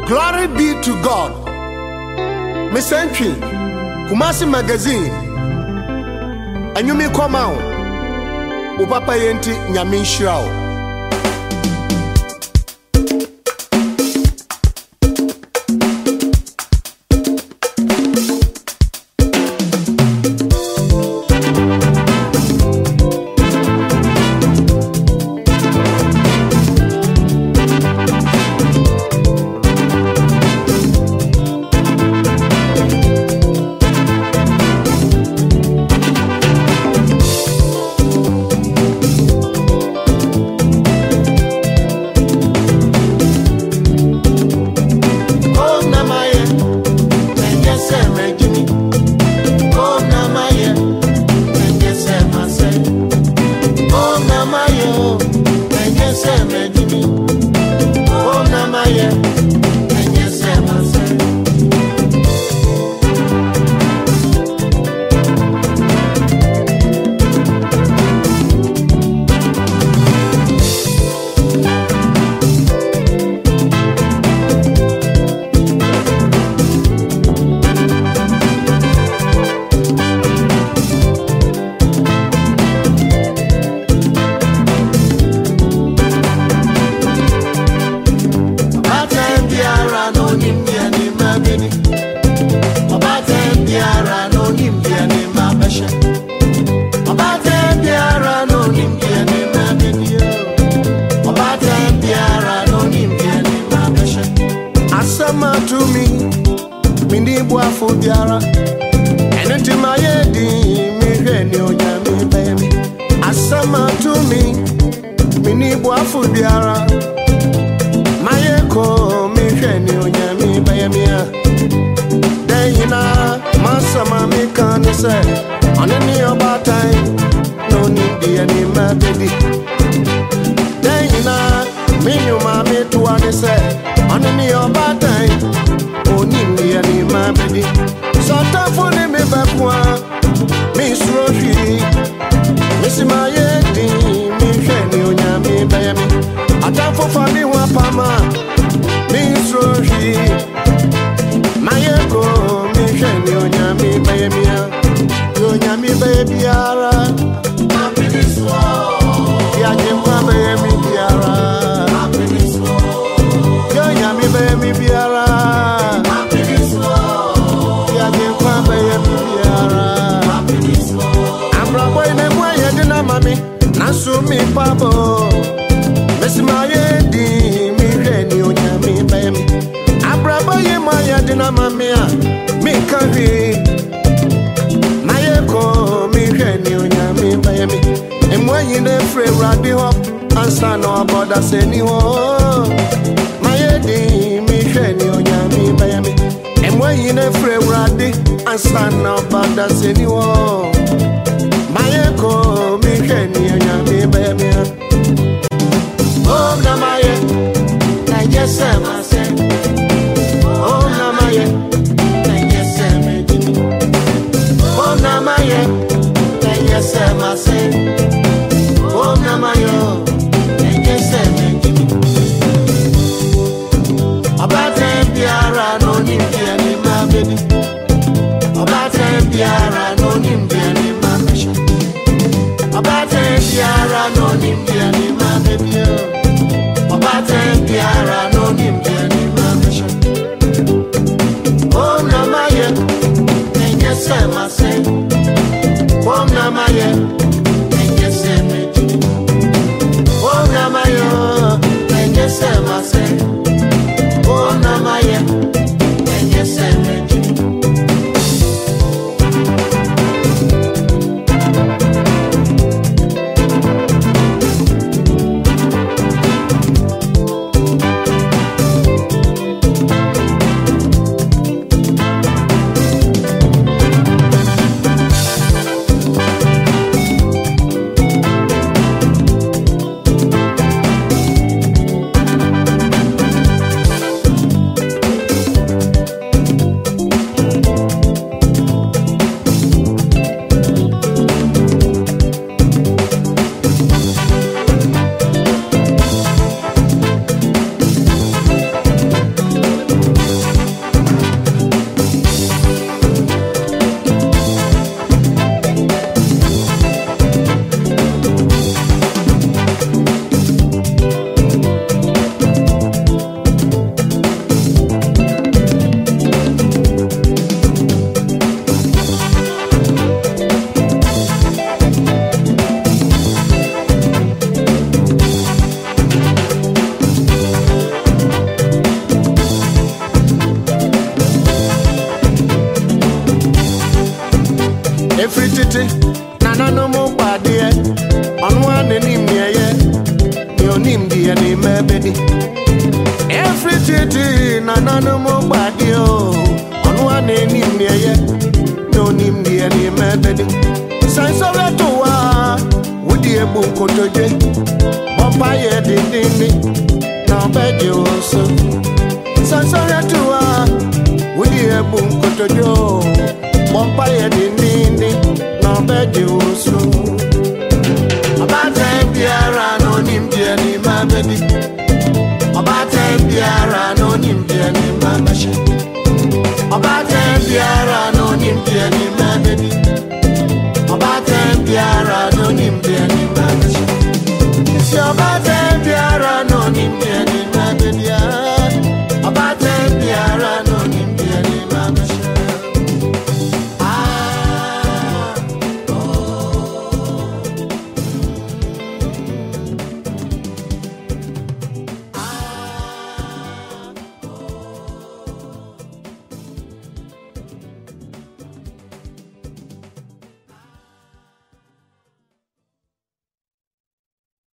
Glory be to God. Miss Entry, Kumasi Magazine, and you may come out. Upapa Yenti Nyamin Shirao. Biara, and into my head, me onyami baby. Asama to me, mini boafu biara. My echo, me onyami baby. Dayina, masama me can say, on any about time, no need the any baby. Dayina, me you mammy to one say, on any about time. Only any my baby. So tough for me back one. Miss Roshi, Miss Mayedi, Miss Onyami baby. I tough for funny wapama. Miss Roshi, Mayeko, Miss Onyami baby. Onyami baby ara. Happy this world. Yanyema baby ara. Happy this world. Onyami baby ara. Nasumi pabo, Miss Mayedi, me reni onyami baby. Abraba ye maya dina mamia, me kavi. Mayeko, me reni onyami baby. And when you ne free radi hop, answer no about us anyone. Mayedi, me reni onyami baby. And when you ne free radi, answer no about us anyone. Mayeko, me reni onyami baby. Oh namaye, I just say myself. Oh namaye, I just say me. Oh namaye, I just say myself. Oh namayo, I just say me. About time biara no ni biani ma baby. About time biara no ni biani ma mesha. About time biara no ni biani. any mebedi. Every city, nana mo badio. On one any near no nim near any mebedi. Sense of it to would the book to J. Bompire didn't now bed you also. Sense of it to would the book to Joe. Bompire didn't now bed you also. About time, Piara, no nim dear ni mabedi. About time, Piara, no nim dear ni mamashi. About time, Piara, no nim dear ni mabedi. About time, Piara, no nim dear ni mamashi. It's your bad.